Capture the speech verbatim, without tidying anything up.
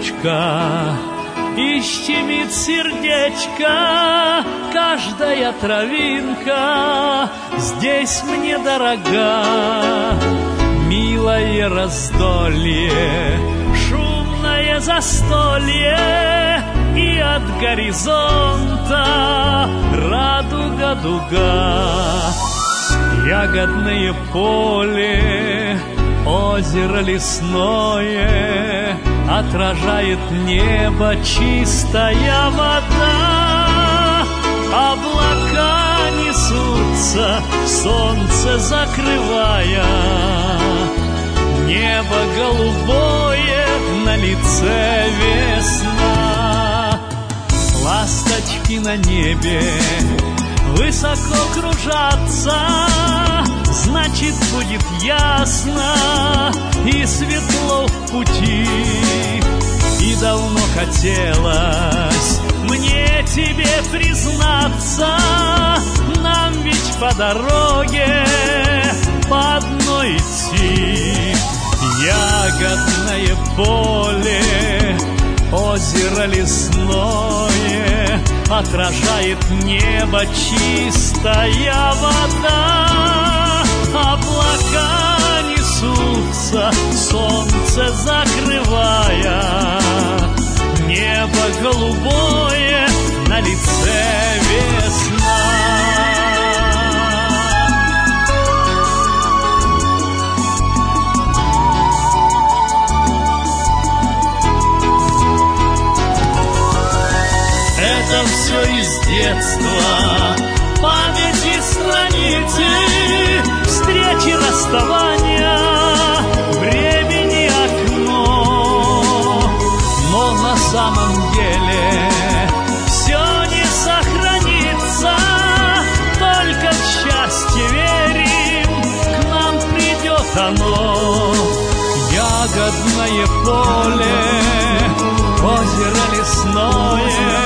ручка и щемит сердечко. Каждая травинка здесь мне дорога. Милое раздолье, шумное застолье, и от горизонта радуга дуга. Ягодное поле, озеро лесное, отражает небо чистая вода. Облака несутся, солнце закрывая. Небо голубое, на лице весна. Ласточки на небе высоко кружатся, значит, будет ясно и светло в пути. И давно хотелось мне тебе признаться, нам ведь по дороге по одной идти. Ягодное поле, озеро лесное, отражает небо чистая вода. Облака несутся, солнце закрывая. Небо голубое, на лице весна. Это все из детства, памяти страницы, встречи, расставания, времени окно. Но на самом деле все не сохранится, только в счастье верим, к нам придет оно. Ягодное поле, озеро лесное,